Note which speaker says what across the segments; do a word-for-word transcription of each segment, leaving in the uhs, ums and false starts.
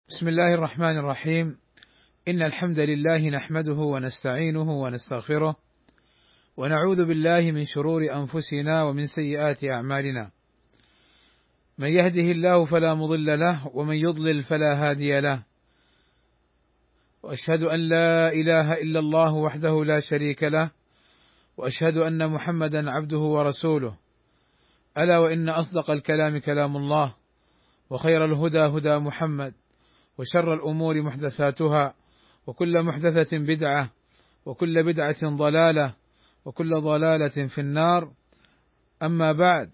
Speaker 1: بسم الله الرحمن الرحيم. إن الحمد لله نحمده ونستعينه ونستغفره ونعوذ بالله من شرور أنفسنا ومن سيئات أعمالنا، من يهده الله فلا مضل له ومن يضلل فلا هادي له، وأشهد أن لا إله إلا الله وحده لا شريك له، وأشهد أن محمدا عبده ورسوله، ألا وإن أصدق الكلام كلام الله، وخير الهدى هدى محمد، وشر الأمور محدثاتها، وكل محدثة بدعة، وكل بدعة ضلالة، وكل ضلالة في النار. أما بعد،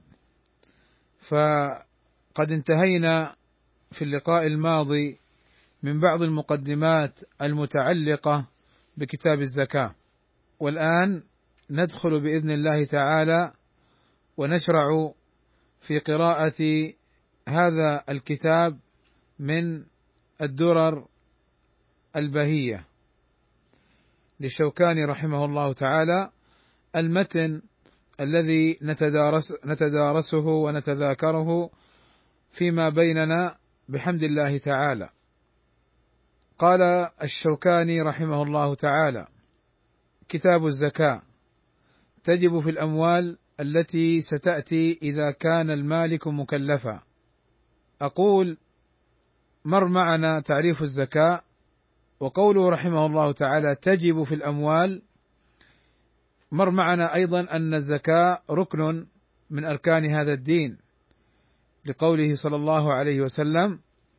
Speaker 1: فقد انتهينا في اللقاء الماضي من بعض المقدمات المتعلقة بكتاب الزكاة، والآن ندخل بإذن الله تعالى ونشرع في قراءة هذا الكتاب من الدرر البهية للشوكاني رحمه الله تعالى، المتن الذي نتدارس نتدارسه ونتذاكره فيما بيننا بحمد الله تعالى. قال الشوكاني رحمه الله تعالى: كتاب الزكاة تجب في الأموال التي ستأتي إذا كان المالك مكلفا. أقول: مر معنا تعريف الزكاة، وقوله رحمه الله تعالى تجب في الأموال، مر معنا أيضا أن الزكاة ركن من أركان هذا الدين، لقوله صلى الله عليه وسلم: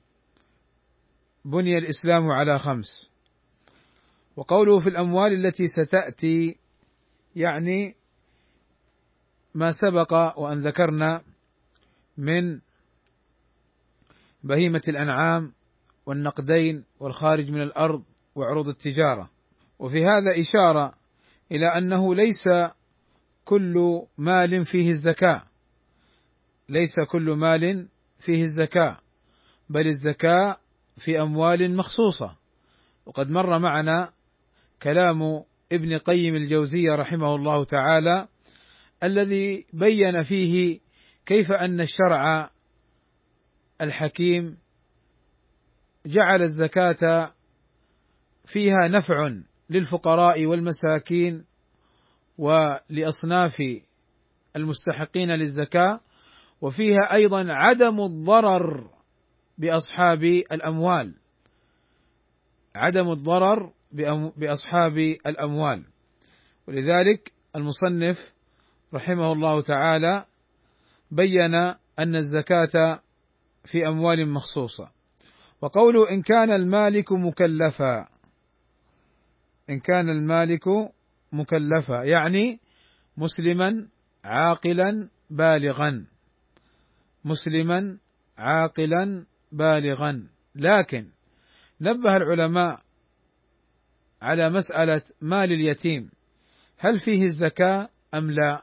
Speaker 1: بني الإسلام على خمس. وقوله في الأموال التي ستأتي يعني ما سبق وأن ذكرنا من بهيمة الأنعام والنقدين والخارج من الأرض وعروض التجارة. وفي هذا إشارة إلى أنه ليس كل مال فيه الزكاة، ليس كل مال فيه الزكاة، بل الزكاة في أموال مخصوصة. وقد مر معنا كلام ابن قيم الجوزية رحمه الله تعالى، الذي بين فيه كيف أن الشرع الحكيم جعل الزكاة فيها نفع للفقراء والمساكين ولأصناف المستحقين للزكاة، وفيها أيضا عدم الضرر بأصحاب الأموال، عدم الضرر بأصحاب الأموال. ولذلك المصنف رحمه الله تعالى بين أن الزكاة في أموال مخصوصة. وقوله إن كان المالك مكلفا، إن كان المالك مكلفا يعني مسلما عاقلا بالغا، مسلما عاقلا بالغا. لكن نبه العلماء على مسألة مال اليتيم، هل فيه الزكاة أم لا؟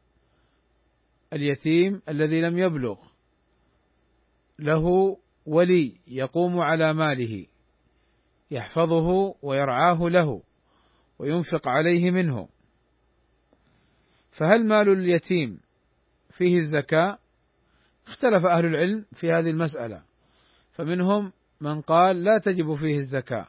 Speaker 1: اليتيم الذي لم يبلغ له ولي يقوم على ماله يحفظه ويرعاه له وينفق عليه منه، فهل مال اليتيم فيه الزكاة؟ اختلف أهل العلم في هذه المسألة، فمنهم من قال لا تجب فيه الزكاة،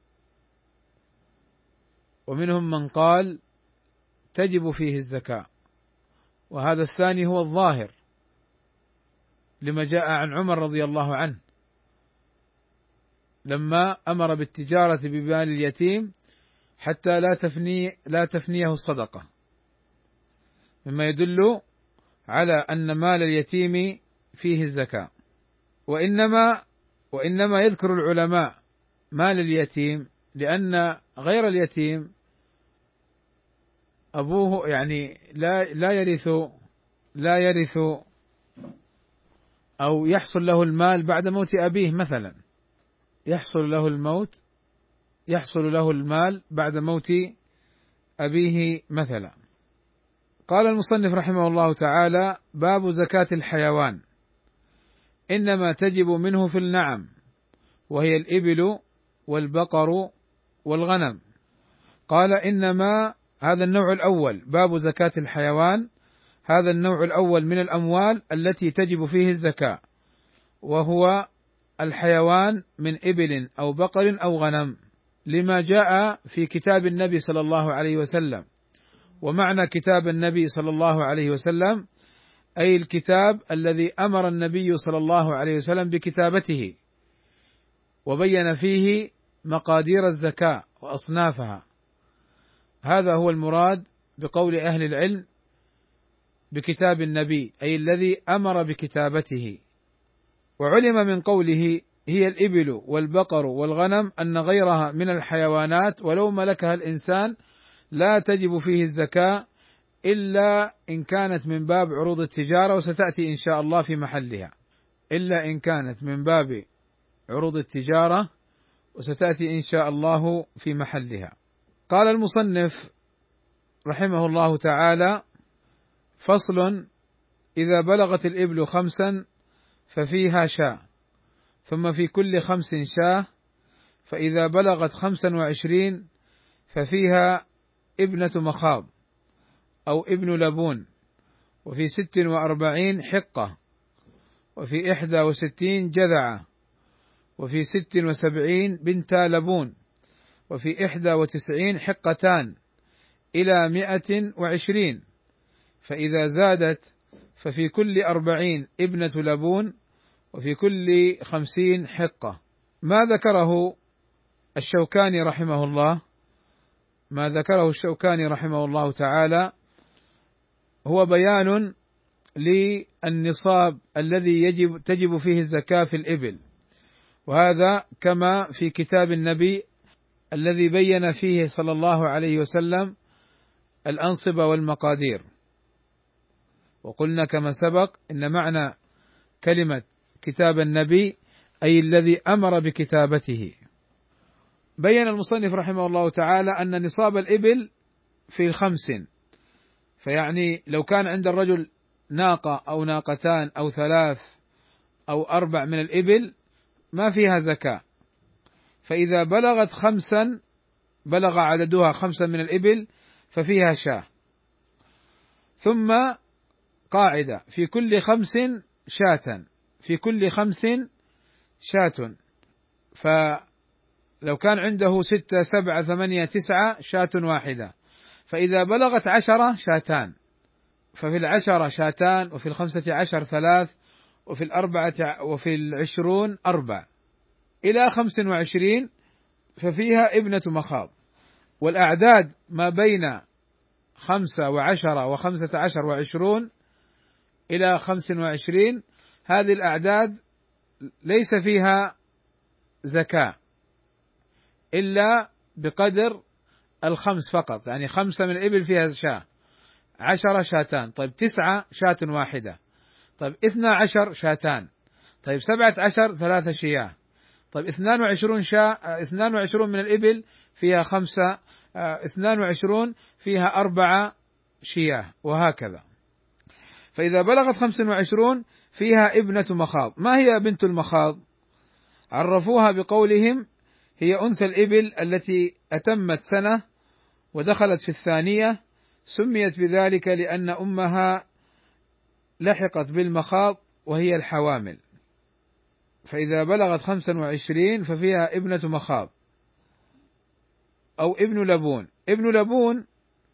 Speaker 1: ومنهم من قال تجب فيه الزكاة، وهذا الثاني هو الظاهر لما جاء عن عمر رضي الله عنه لما أمر بالتجارة بمال اليتيم حتى لا تفني لا تفنيه الصدقة، مما يدل على أن مال اليتيم فيه الزكاة. وإنما وإنما يذكر العلماء مال اليتيم لأن غير اليتيم أبوه يعني لا لا يرث لا يرث أو يحصل له المال بعد موت أبيه مثلا، يحصل له الموت يحصل له المال بعد موت أبيه مثلا. قال المصنف رحمه الله تعالى: باب زكاة الحيوان، إنما تجب منه في النعم، وهي الإبل والبقر والغنم. قال: إنما هذا النوع الأول، باب زكاة الحيوان، هذا النوع الأول من الأموال التي تجب فيه الزكاة، وهو الحيوان من إبل أو بقر أو غنم، لما جاء في كتاب النبي صلى الله عليه وسلم. ومعنى كتاب النبي صلى الله عليه وسلم أي الكتاب الذي أمر النبي صلى الله عليه وسلم بكتابته، وبين فيه مقادير الزكاة وأصنافها. هذا هو المراد بقول أهل العلم بكتاب النبي، أي الذي أمر بكتابته. وعلم من قوله هي الإبل والبقر والغنم أن غيرها من الحيوانات ولو ملكها الإنسان لا تجب فيه الزكاة إلا إن كانت من باب عروض التجارة، وستأتي إن شاء الله في محلها، إلا إن كانت من باب عروض التجارة، وستأتي إن شاء الله في محلها. قال المصنف رحمه الله تعالى: فصل: إذا بلغت الإبل خمسا ففيها شاة، ثم في كل خمس شاة، فإذا بلغت خمسا وعشرين ففيها ابنة مخاض أو ابن لبون، وفي ست وأربعين حقة، وفي إحدى وستين جذعة، وفي ست وسبعين بنتا لبون، وفي إحدى وتسعين حقتان، إلى مائة وعشرين، فإذا زادت ففي كل أربعين ابنة لبون، وفي كل خمسين حقة. ما ذكره الشوكاني رحمه الله ما ذكره الشوكاني رحمه الله تعالى هو بيان للنصاب الذي يجب تجب فيه الزكاة في الإبل، وهذا كما في كتاب النبي الذي بين فيه صلى الله عليه وسلم الأنصبة والمقادير. وقلنا كما سبق إن معنى كلمة كتاب النبي أي الذي أمر بكتابته. بين المصنف رحمه الله تعالى أن نصاب الإبل في الخمس، فيعني لو كان عند الرجل ناقة أو ناقتان أو ثلاث أو أربع من الإبل ما فيها زكاة، فإذا بلغت خمسا بلغ عددها خمسا من الإبل ففيها شاة. ثم قاعدة: في كل خمس شاة، في كل خمس شاة، فلو كان عنده ستة سبعة ثمانية تسعة شاة واحدة، فإذا بلغت عشرة شاتان، ففي العشرة شاتان، وفي الخمسة عشر ثلاث، وفي الأربعة وفي العشرون أربع، إلى خمس وعشرين ففيها ابنة مخاض. والأعداد ما بين خمسة وعشرة وخمسة عشر وعشرون إلى خمس وعشرين هذه الأعداد ليس فيها زكاة إلا بقدر الخمس فقط، يعني خمسة من الإبل فيها شاة، عشرة شاتان، طيب تسعة شاة واحدة، طيب اثنا عشر شاتان، طيب سبعة عشر ثلاثة شياه، طيب اثنان وعشرون شاة، اثنان وعشرون من الإبل فيها خمسة، اثنان وعشرون فيها أربعة شياه، وهكذا. فإذا بلغت خمس وعشرون فيها ابنة مخاض. ما هي بنت المخاض؟ عرفوها بقولهم: هي أنثى الإبل التي أتمت سنة ودخلت في الثانية، سميت بذلك لأن أمها لحقت بالمخاض وهي الحوامل. فإذا بلغت خمسا وعشرين ففيها ابنة مخاض أو ابن لبون. ابن لبون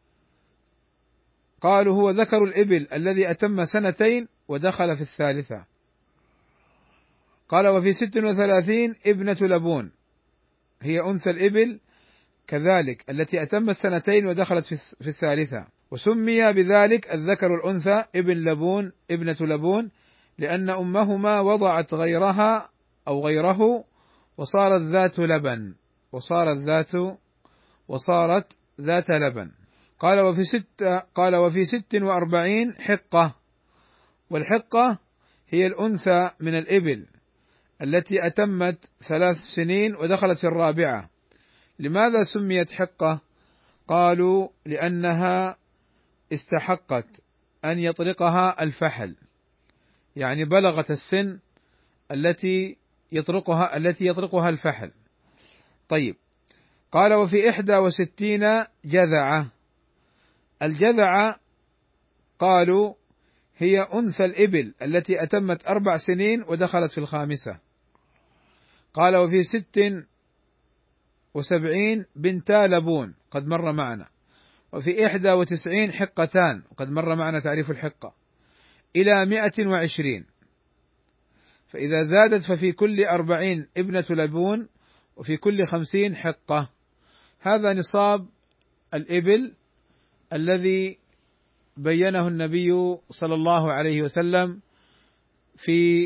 Speaker 1: قالوا هو ذكر الإبل الذي أتم سنتين ودخل في الثالثة. قال: وفي ست وثلاثين ابنة لبون، هي أنثى الإبل كذلك التي أتم السنتين ودخلت في الثالثة، وسمي بذلك الذكر الأنثى ابن لبون ابنة لبون لأن أمهما وضعت غيرها أو غيره وصارت ذات لبن وصارت ذات وصارت ذات لبن. قال: وفي ست قال وفي ست وأربعين حقة، والحقة هي الأنثى من الإبل التي أتمت ثلاث سنين ودخلت في الرابعة. لماذا سميت حقة؟ قالوا: لأنها استحقت أن يطرقها الفحل، يعني بلغت السن التي يطرقها التي يطرقها الفحل. طيب، قال: وفي إحدى وستين جذعة. الجذعة قالوا هي أنثى الإبل التي أتمت أربع سنين ودخلت في الخامسة. قال وفي ست وسبعين بنتا لبون قد مر معنا، وفي إحدى وتسعين حقتان وقد مر معنا تعريف الحقة، إلى مائة وعشرين، فإذا زادت ففي كل أربعين ابنة لبون، وفي كل خمسين حقة. هذا نصاب الإبل الذي بينه النبي صلى الله عليه وسلم في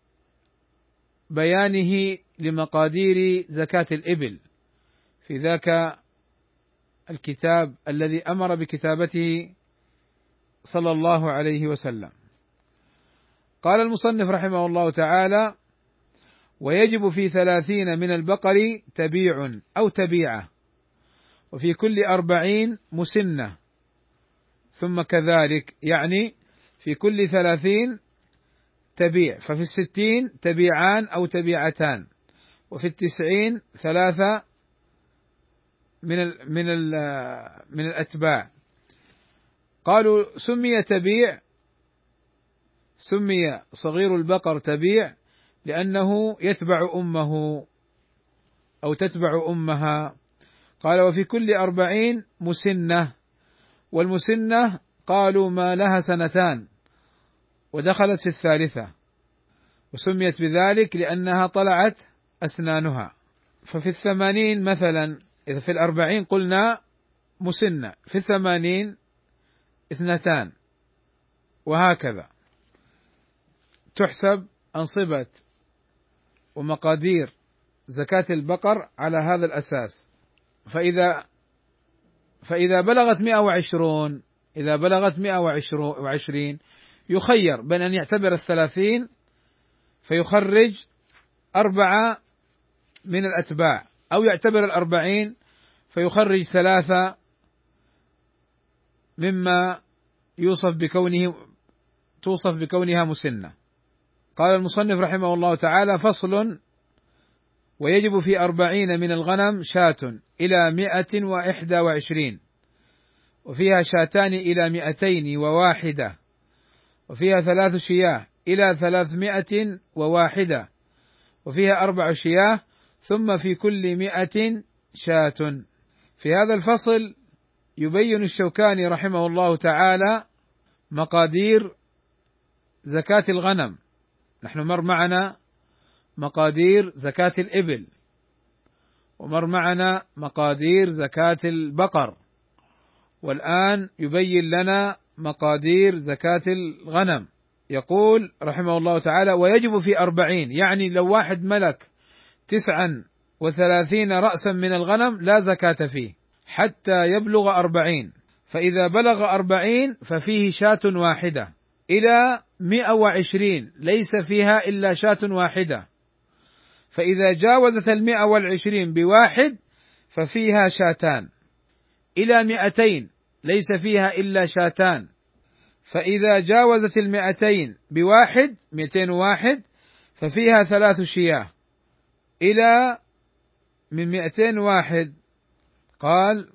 Speaker 1: بيانه لمقادير زكاة الإبل في ذاك الكتاب الذي أمر بكتابته صلى الله عليه وسلم. قال المصنف رحمه الله تعالى: ويجب في ثلاثين من البقر تبيع أو تبيعة، وفي كل أربعين مسنة، ثم كذلك، يعني في كل ثلاثين تبيع، ففي الستين تبيعان أو تبيعتان، وفي التسعين ثلاثة من ال من ال من الأتباع. قالوا سمي تبيع، سمي صغير البقر تبيع لأنه يتبع أمه أو تتبع أمها. قال وفي كل أربعين مسنة، والمسنة قالوا ما لها سنتان ودخلت في الثالثة، وسميت بذلك لأنها طلعت أسنانها. ففي الثمانين مثلا، إذا في الأربعين قلنا مسنة، في الثمانين اثنتان، وهكذا تحسب أنصبة ومقادير زكاة البقر على هذا الأساس. فإذا فإذا بلغت مئة وعشرون إذا بلغت مئة وعشرين يخير بين أن يعتبر الثلاثين فيخرج أربعة من الأتباع، أو يعتبر الأربعين فيخرج ثلاثة مما يوصف بكونه توصف بكونها مسنة. قال المصنف رحمه الله تعالى: فصل: ويجب في أربعين من الغنم شاة إلى مائة وإحدى وعشرين، وفيها شاتان إلى مائتين وواحدة، وفيها ثلاث شياه إلى ثلاثمائة وواحدة، وفيها أربع شياه، ثم في كل مائة شاة. في هذا الفصل يبين الشوكاني رحمه الله تعالى مقادير زكاة الغنم. نحن مر معنا مقادير زكاة الإبل، ومر معنا مقادير زكاة البقر، والآن يبين لنا مقادير زكاة الغنم. يقول رحمه الله تعالى: ويجب في أربعين، يعني لو واحد ملك تسعا وثلاثين رأسا من الغنم لا زكاة فيه حتى يبلغ أربعين، فإذا بلغ أربعين ففيه شاة واحدة، إلى مئة وعشرين ليس فيها إلا شاة واحدة، فإذا جاوزت المئة والعشرين بواحد ففيها شاتان، إلى مئتين ليس فيها إلا شاتان، فإذا جاوزت المئتين بواحد مئتين وواحد ففيها ثلاث شياه، إلى من مئتين واحد قال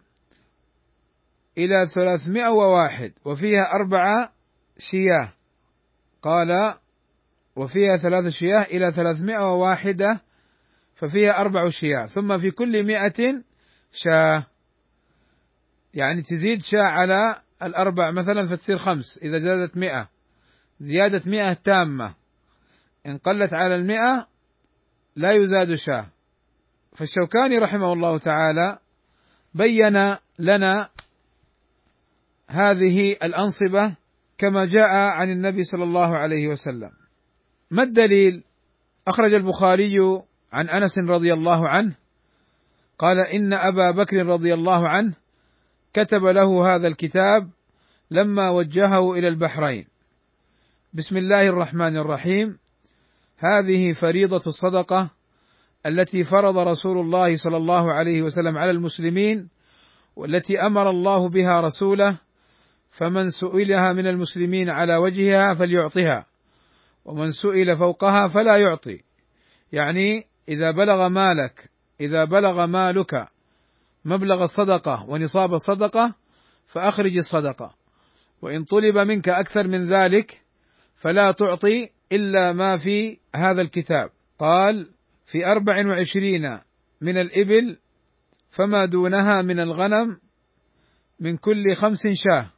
Speaker 1: إلى ثلاثمائة وواحد وفيها أربعة شياه، قال وفيها ثلاث شياه إلى ثلاثمائة وواحدة ففيها أربع شياه، ثم في كل مئة شاه، يعني تزيد شاة على الأربع مثلا فتصير خمس، إذا زادت مئة زيادة مئة تامة، إن قلت على المئة لا يزاد شاة. فالشوكاني رحمه الله تعالى بين لنا هذه الأنصبة كما جاء عن النبي صلى الله عليه وسلم. ما الدليل؟ أخرج البخاري عن أنس رضي الله عنه قال: إن أبا بكر رضي الله عنه كتب له هذا الكتاب لما وجهه إلى البحرين: بسم الله الرحمن الرحيم، هذه فريضة الصدقة التي فرض رسول الله صلى الله عليه وسلم على المسلمين، والتي أمر الله بها رسوله، فمن سئلها من المسلمين على وجهها فليعطها، ومن سئل فوقها فلا يعطي. يعني إذا بلغ مالك إذا بلغ مالك مبلغ الصدقة ونصاب الصدقة فأخرج الصدقة، وإن طلب منك أكثر من ذلك فلا تعطي إلا ما في هذا الكتاب. قال: في أربع وعشرين من الإبل فما دونها من الغنم من كل خمس شاة،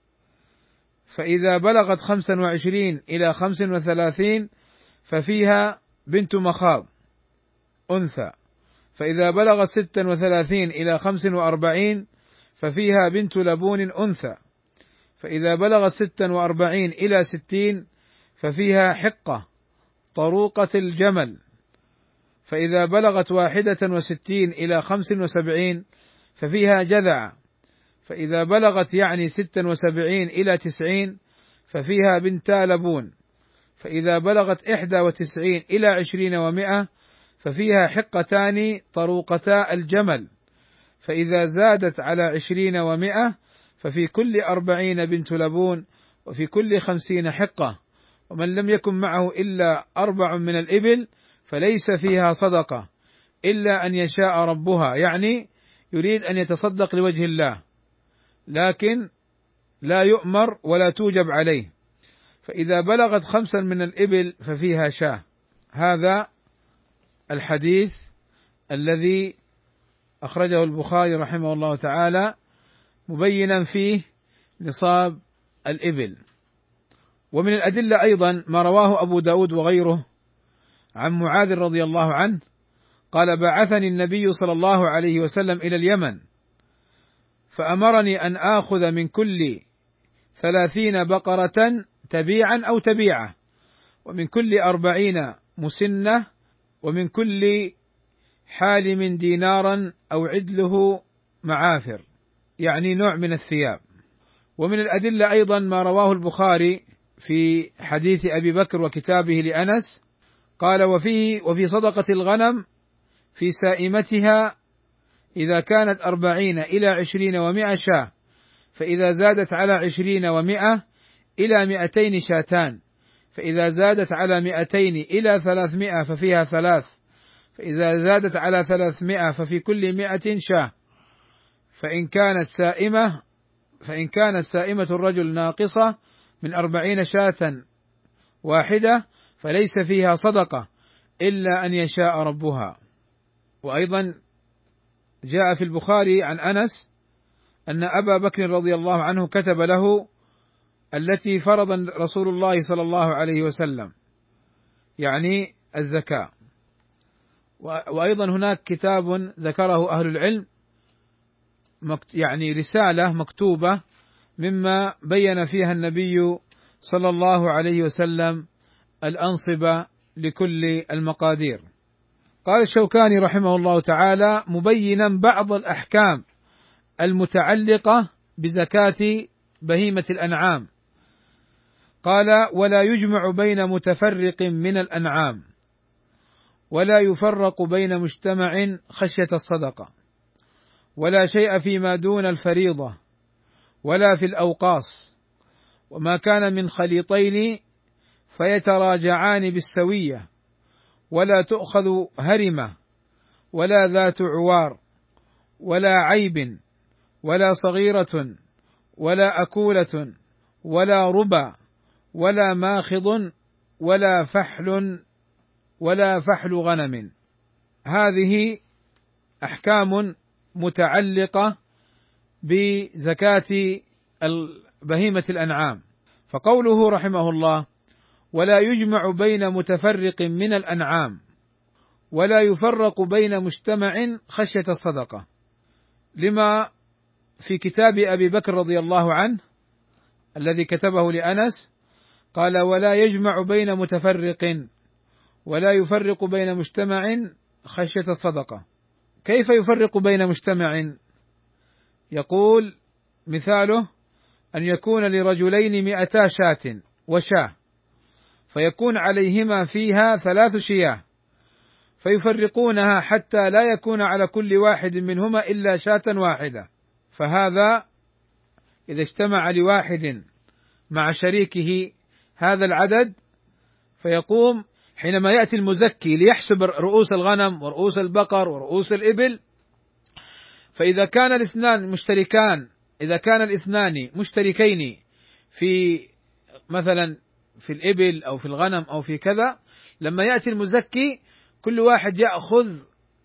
Speaker 1: فإذا بلغت خمسا وعشرين إلى خمس وثلاثين ففيها بنت مخاض أنثى، فإذا بلغت ستا وثلاثين إلى خمس وأربعين ففيها بنت لبون أنثى، فإذا بلغت ستا وأربعين إلى ستين ففيها حقة طروقة الجمل، فإذا بلغت واحدة وستين إلى خمس وسبعين ففيها جذع، فإذا بلغت يعني ستا وسبعين إلى تسعين ففيها بنتا لبون، فإذا بلغت إحدى وتسعين إلى عشرين ومائة ففيها حقتان طروقتا الجمل، فإذا زادت على عشرين ومائة ففي كل أربعين بنت لبون، وفي كل خمسين حقة، ومن لم يكن معه إلا أربع من الإبل فليس فيها صدقة إلا أن يشاء ربها، يعني يريد أن يتصدق لوجه الله لكن لا يؤمر ولا توجب عليه، فإذا بلغت خمسا من الإبل ففيها شاة. هذا الحديث الذي أخرجه البخاري رحمه الله تعالى مبينا فيه نصاب الإبل. ومن الأدلة أيضا ما رواه أبو داود وغيره عن معاذ رضي الله عنه قال: بعثني النبي صلى الله عليه وسلم إلى اليمن فأمرني أن آخذ من كل ثلاثين بقرة تبيعا أو تبيعة، ومن كل أربعين مسنة، ومن كل حالم دينارا أو عدله معافر، يعني نوع من الثياب. ومن الأدلة أيضا ما رواه البخاري في حديث أبي بكر وكتابه لأنس قال: وفيه وفي صدقة الغنم في سائمتها إذا كانت أربعين إلى عشرين ومائة شاة، فإذا زادت على عشرين ومائة إلى مائتين شاتان، فإذا زادت على مائتين إلى ثلاثمائة ففيها ثلاث، فإذا زادت على ثلاثمائة ففي كل مائة شاة، فإن كانت سائمة فإن كانت سائمة الرجل ناقصة من أربعين شاة واحدة فليس فيها صدقة إلا أن يشاء ربها. وأيضا جاء في البخاري عن أنس أن أبا بكر رضي الله عنه كتب له التي فرض رسول الله صلى الله عليه وسلم، يعني الزكاة. وأيضا هناك كتاب ذكره أهل العلم، يعني رسالة مكتوبة مما بين فيها النبي صلى الله عليه وسلم الأنصبة لكل المقادير. قال الشوكاني رحمه الله تعالى مبينا بعض الأحكام المتعلقة بزكاة بهيمة الأنعام قال: ولا يجمع بين متفرق من الأنعام، ولا يفرق بين مجتمع خشية الصدقة، ولا شيء فيما دون الفريضة، ولا في الأوقاص، وما كان من خليطين فيتراجعان بالسوية، ولا تؤخذ هرمة، ولا ذات عوار، ولا عيب، ولا صغيرة، ولا أكولة، ولا ربا، ولا ماخض، ولا فحل، ولا فحل غنم. هذه أحكام متعلقة بزكاة بهيمة الأنعام. فقوله رحمه الله: ولا يجمع بين متفرق من الأنعام، ولا يفرق بين مجتمع خشية الصدقة، لما في كتاب أبي بكر رضي الله عنه الذي كتبه لأنس قال: ولا يجمع بين متفرق، ولا يفرق بين مجتمع خشية الصدقة. كيف يفرق بين مجتمع؟ يقول: مثاله أن يكون لرجلين مئتا شاة وشاة، فيكون عليهما فيها ثلاث شياه، فيفرقونها حتى لا يكون على كل واحد منهما إلا شاة واحدة، فهذا إذا اجتمع لواحد مع شريكه هذا العدد فيقوم حينما يأتي المزكي ليحسب رؤوس الغنم ورؤوس البقر ورؤوس الإبل، فإذا كان الاثنان مشتركان إذا كان الاثنان مشتركين في مثلا في الإبل أو في الغنم أو في كذا، لما يأتي المزكي كل واحد يأخذ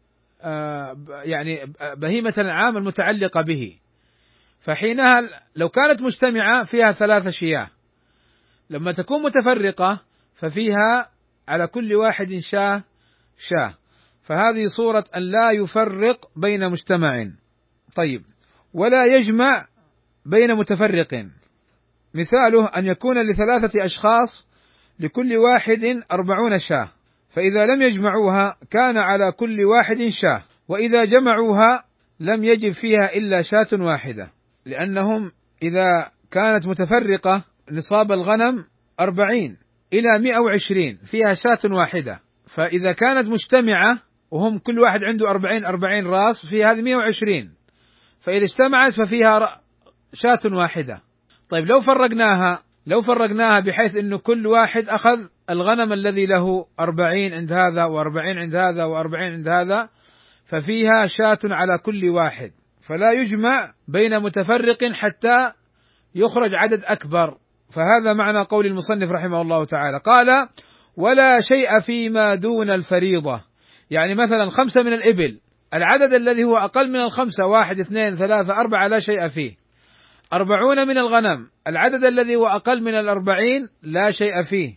Speaker 1: يعني بهيمة الأنعام المتعلقة به، فحينها لو كانت مجتمعة فيها ثلاثة شياه، لما تكون متفرقة ففيها على كل واحد شاه شاه، فهذه صورة أن لا يفرق بين مجتمع. طيب، ولا يجمع بين متفرق، مثاله أن يكون لثلاثة أشخاص لكل واحد أربعون شاه، فإذا لم يجمعوها كان على كل واحد شاه، وإذا جمعوها لم يجب فيها إلا شاة واحدة، لأنهم إذا كانت متفرقة نصاب الغنم أربعين إلى مئة وعشرين فيها شاة واحدة، فإذا كانت مجتمعة وهم كل واحد عنده أربعين أربعين راس في هذه مئة وعشرين، فإذا اجتمعت ففيها شاة واحدة. طيب لو فرقناها لو فرقناها بحيث أنه كل واحد أخذ الغنم الذي له أربعين عند هذا وأربعين عند هذا وأربعين عند هذا، ففيها شاة على كل واحد، فلا يجمع بين متفرق حتى يخرج عدد أكبر. فهذا معنى قول المصنف رحمه الله تعالى، قال: ولا شيء فيما دون الفريضة، يعني مثلا خمسة من الإبل، العدد الذي هو أقل من الخمسة، واحد اثنين ثلاثة أربعة، لا شيء فيه. أربعون من الغنم، العدد الذي هو أقل من الأربعين لا شيء فيه.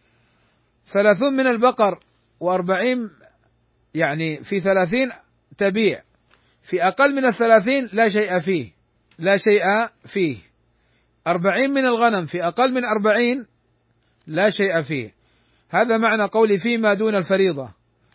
Speaker 1: ثلاثون من البقر وأربعين، يعني في ثلاثين تبيع، في أقل من الثلاثين لا شيء فيه لا شيء فيه. أربعين من الغنم في أقل من أربعين لا شيء فيه. هذا معنى قولي فيما دون الفريضة،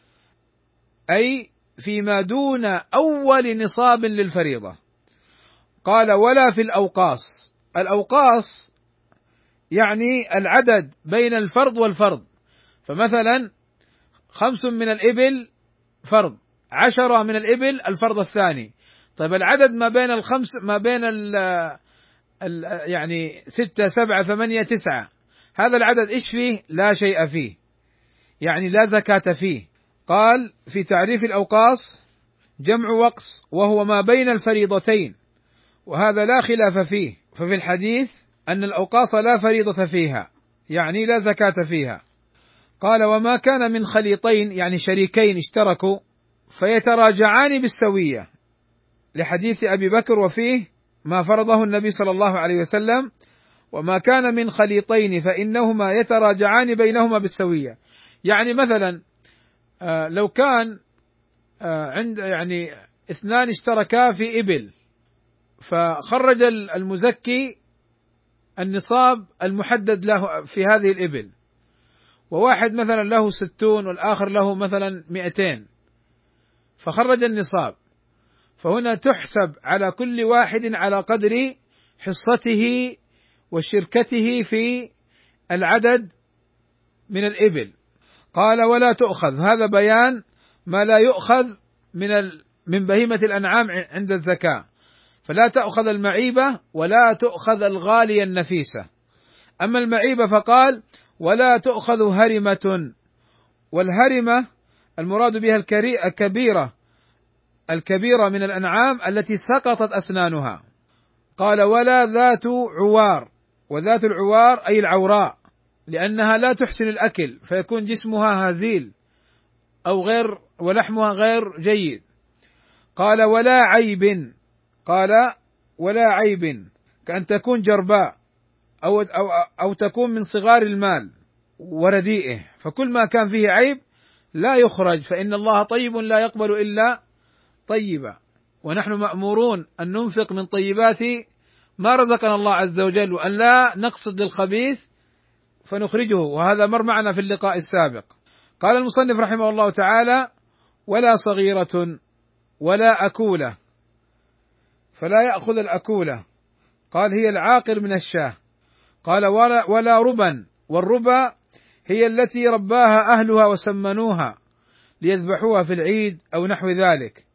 Speaker 1: أي فيما دون أول نصاب للفريضة. قال: ولا في الأوقاص. الأوقاص يعني العدد بين الفرض والفرض، فمثلا خمس من الإبل فرض، عشرة من الإبل الفرض الثاني. طيب العدد ما بين الخمس ما بين ال ال يعني ستة سبعة ثمانية تسعة، هذا العدد إيش فيه؟ لا شيء فيه، يعني لا زكاة فيه. قال في تعريف الأوقاص: جمع وقص، وهو ما بين الفريضتين، وهذا لا خلاف فيه. ففي الحديث أن الأوقاص لا فريضة فيها، يعني لا زكاة فيها. قال: وما كان من خليطين، يعني شريكين اشتركوا فيتراجعان بالسوية، لحديث أبي بكر وفيه ما فرضه النبي صلى الله عليه وسلم: وما كان من خليطين فإنهما يتراجعان بينهما بالسوية. يعني مثلا لو كان عند يعني اثنان اشتركا في إبل، فخرج المزكي النصاب المحدد له في هذه الإبل، وواحد مثلا له ستون والآخر له مثلا مئتين، فخرج النصاب، فهنا تحسب على كل واحد على قدر حصته وشركته في العدد من الإبل. قال: ولا تؤخذ، هذا بيان ما لا يؤخذ من من بهيمة الأنعام عند الزكاة، فلا تأخذ المعيبة ولا تؤخذ الغالية النفيسة. أما المعيبة فقال: ولا تؤخذ هرمة، والهرمة المراد بها الكبيرة الكبيرة من الأنعام التي سقطت أسنانها. قال: ولا ذات عوار، وذات العوار أي العوراء، لأنها لا تحسن الأكل فيكون جسمها هزيل أو غير ولحمها غير جيد. قال: ولا عيب، قال: ولا عيب، كأن تكون جرباء أو, أو, أو تكون من صغار المال ورديئه، فكل ما كان فيه عيب لا يخرج، فإن الله طيب لا يقبل إلا طيبا، ونحن مأمورون أن ننفق من طيبات ما رزقنا الله عز وجل، وأن لا نقصد للخبيث فنخرجه، وهذا مر معنا في اللقاء السابق. قال المصنف رحمه الله تعالى: ولا صغيرة ولا أكولة، فلا يأخذ الأكولة، قال هي العاقر من الشاه. قال: ولا, ولا ربا، والربا هي التي رباها أهلها وسمنوها ليذبحوها في العيد أو نحو ذلك،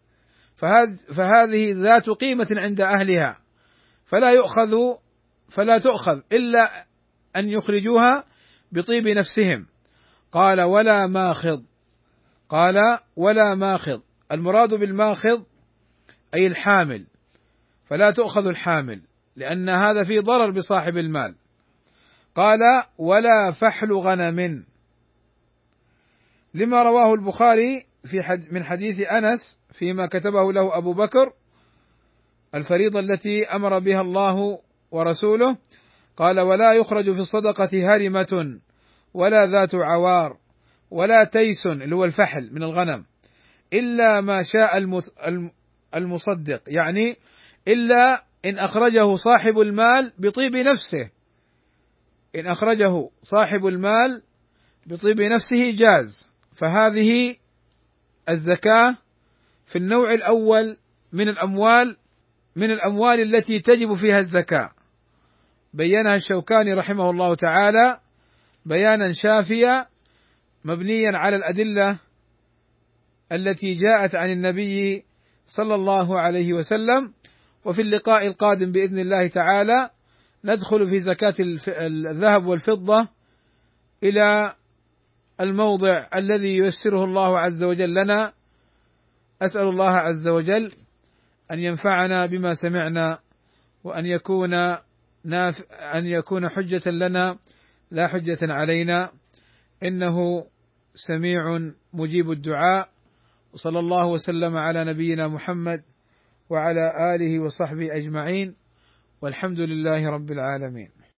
Speaker 1: فهذه ذات قيمة عند أهلها، فلا يؤخذ فلا تؤخذ إلا أن يخرجوها بطيب نفسهم. قال: ولا ماخض، قال: ولا ماخض، المراد بالماخض أي الحامل، فلا تؤخذ الحامل لأن هذا فيه ضرر بصاحب المال. قال: ولا فحل غنم، لما رواه البخاري في حد من حديث أنس فيما كتبه له أبو بكر الفريضة التي أمر بها الله ورسوله، قال: ولا يخرج في الصدقة هرمة ولا ذات عوار ولا تيس اللي هو الفحل من الغنم إلا ما شاء المصدق، يعني إلا إن أخرجه صاحب المال بطيب نفسه، إن أخرجه صاحب المال بطيب نفسه جاز. فهذه الزكاة في النوع الأول من الأموال من الأموال التي تجب فيها الزكاة، بينها الشوكاني رحمه الله تعالى بيانا شافيا مبنيا على الأدلة التي جاءت عن النبي صلى الله عليه وسلم. وفي اللقاء القادم بإذن الله تعالى ندخل في زكاة الذهب والفضة إلى الموضع الذي ييسره الله عز وجل لنا. أسأل الله عز وجل أن ينفعنا بما سمعنا، وأن يكون ناف أن يكون حجة لنا لا حجة علينا، إنه سميع مجيب الدعاء. وصلى الله وسلم على نبينا محمد وعلى آله وصحبه أجمعين، والحمد لله رب العالمين.